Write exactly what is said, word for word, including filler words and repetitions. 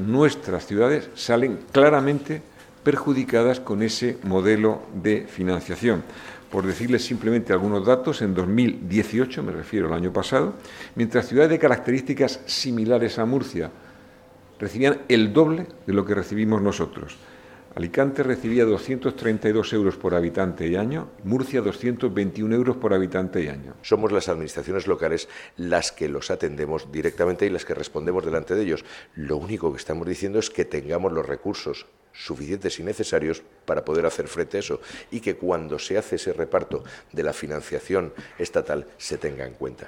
nuestras ciudades salen claramente perjudicadas con ese modelo de financiación. Por decirles simplemente algunos datos, en dos mil dieciocho, me refiero al año pasado, mientras ciudades de características similares a Murcia recibían el doble de lo que recibimos nosotros. Alicante recibía doscientos treinta y dos euros por habitante y año, Murcia doscientos veintiún euros por habitante y año. Somos las administraciones locales las que los atendemos directamente y las que respondemos delante de ellos. Lo único que estamos diciendo es que tengamos los recursos suficientes y necesarios para poder hacer frente a eso y que cuando se hace ese reparto de la financiación estatal se tenga en cuenta.